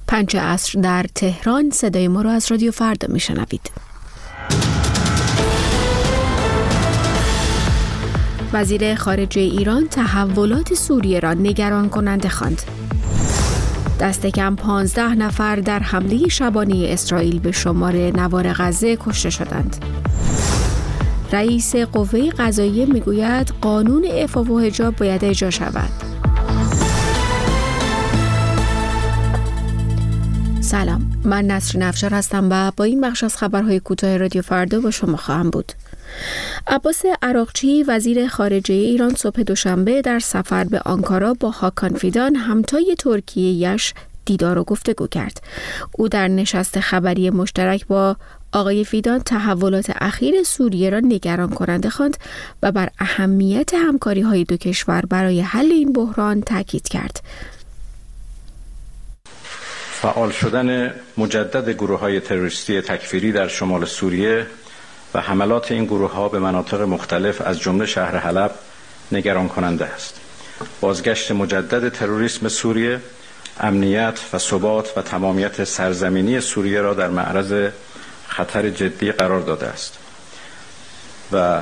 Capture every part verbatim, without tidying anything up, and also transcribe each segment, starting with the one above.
پنج عصر در تهران. صدای ما را از رادیو فردا میشنوید. وزیر خارجه ایران تحولات سوریه را نگران کننده خواند. دست کم پانزده نفر در حمله شبانه اسرائیل به شمال نوار غزه کشته شدند. رئیس قوه قضاییه میگوید قانون عفاف و حجاب باید اجرا شود. سلام، من نسرین افشار هستم و با این بخش از خبرهای کوتاه رادیو فردا با شما خواهم بود. عباس عراقچی وزیر خارجه ایران صبح دوشنبه در سفر به آنکارا با هاکان فیدان همتای ترکیه‌اش دیدار و گفتگو کرد. او در نشست خبری مشترک با آقای فیدان تحولات اخیر سوریه را نگران کننده خواند و بر اهمیت همکاری‌های دو کشور برای حل این بحران تاکید کرد. فعال شدن مجدد گروه‌های تروریستی تکفیری در شمال سوریه و حملات این گروه‌ها به مناطق مختلف از جمله شهر حلب نگران کننده است. بازگشت مجدد تروریسم سوریه، امنیت و ثبات و تمامیت سرزمینی سوریه را در معرض خطر جدی قرار داده است و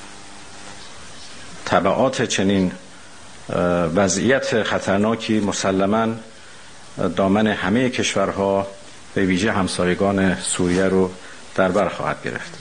تبعات چنین وضعیت خطرناکی مسلماً دامن همه کشورها به ویژه همسایگان سوریه رو در بر خواهد گرفت.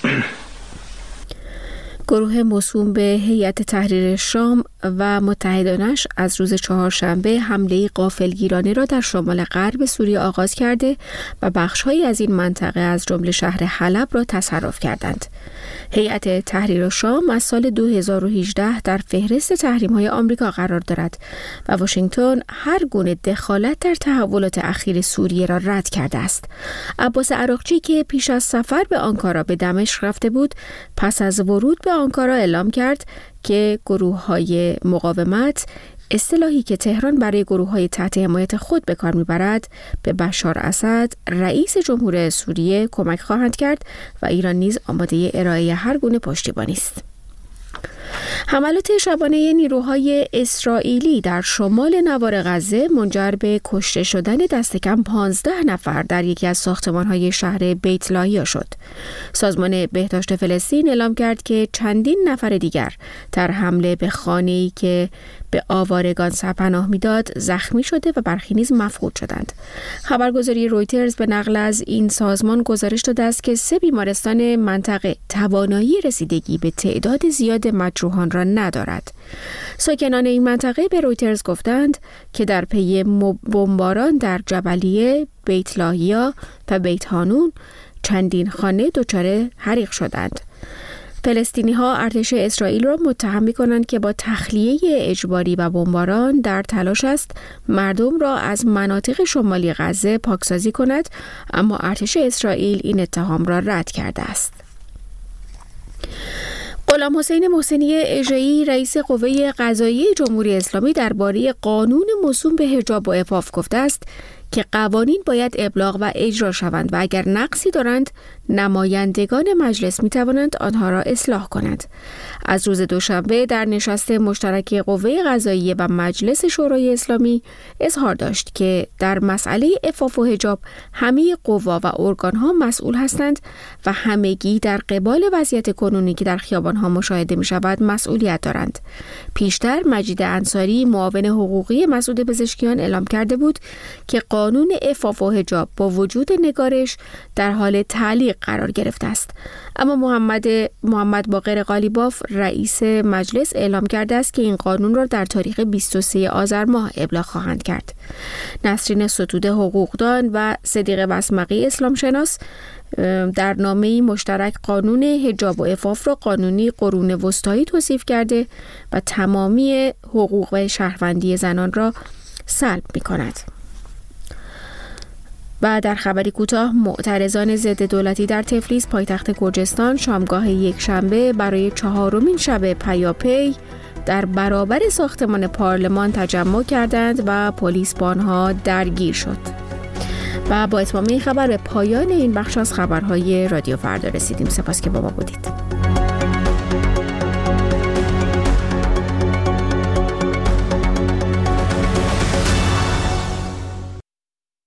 گروه موسوم به هیئت تحریر شام و متحدانش از روز چهارشنبه حمله غافلگیرانه را در شمال غرب سوریه آغاز کرده و بخش‌هایی از این منطقه از جمله شهر حلب را تصرف کردند. هیئت تحریر شام از سال دو هزار و هجده در فهرست تحریم‌های آمریکا قرار دارد و واشنگتن هر گونه دخالت در تحولات اخیر سوریه را رد کرده است. عباس عراقچی که پیش از سفر به آنکارا به دمشق رفته بود، پس از ورود به آنکارا اعلام کرد که گروه‌های مقاومت، اصطلاحی که تهران برای گروه‌های تحت حمایت خود به کار می‌برد، به بشار اسد رئیس جمهور سوریه کمک خواهند کرد و ایران نیز آماده ارائه هر گونه پشتیبانی است. حملات شبانه نیروهای اسرائیلی در شمال نوار غزه منجر به کشته شدن دست کم پانزده نفر در یکی از ساختمان‌های شهر بیت لاهیا شد. سازمان بهداشت فلسطین اعلام کرد که چندین نفر دیگر در حمله به خانه‌ای که به آوارگان سرپناه میداد زخمی شده و برخی نیز مفقود شدند. خبرگزاری رویترز به نقل از این سازمان گزارش داده است که سه بیمارستان منطقه توانایی رسیدگی به تعداد زیاد مجروحان را ندارد. ساکنان این منطقه به رویترز گفتند که در پی بمباران در جبلیه، بیت لاهیا و بیت هانون چندین خانه دچار حریق شدند. فلسطینی ها ارتش اسرائیل را متهم می‌کنند که با تخلیه اجباری و بمباران در تلاش است مردم را از مناطق شمالی غزه پاکسازی کند، اما ارتش اسرائیل این اتهام را رد کرده است. غلام حسین محسنی اژه‌ای رئیس قوه قضاییه جمهوری اسلامی درباره قانون موسوم به حجاب و عفاف گفته است که قوانین باید ابلاغ و اجرا شوند و اگر نقصی دارند نمایندگان مجلس می توانند آنها را اصلاح کنند. از روز دوشنبه در نشست مشترک قوه قضاییه و مجلس شورای اسلامی اظهار داشت که در مسئله عفاف و حجاب همه قوا و ارگان‌ها مسئول هستند و همگی در قبال وضعیت کنونی که در خیابان‌ها مشاهده می شود مسئولیت دارند. پیشتر مجید انصاری معاون حقوقی مسعود پزشکیان اعلام کرده بود که قانون عفاف و حجاب با وجود نگارش در حال تعلیق قرار گرفته است، اما محمد محمد باقر قالیباف رئیس مجلس اعلام کرده است که این قانون را در تاریخ بیست و سوم آذر ماه ابلاغ خواهند کرد. نسرین ستوده حقوقدان و صدیق بسمقی اسلام شناس در نامه‌ای مشترک قانون حجاب و عفاف را قانونی قرون وسطایی توصیف کرده و تمامی حقوق و شهروندی زنان را سلب می‌کند. و در خبری کوتاه، معترضان ضد دولتی در تفلیس پایتخت گرجستان شامگاه یک شنبه برای چهارمین شب پیاپی در برابر ساختمان پارلمان تجمع کردند و پلیس با آنها درگیر شد. و با اتمام این خبر به پایان این بخش از خبرهای رادیو فردا رسیدیم. سپاس که با ما بودید.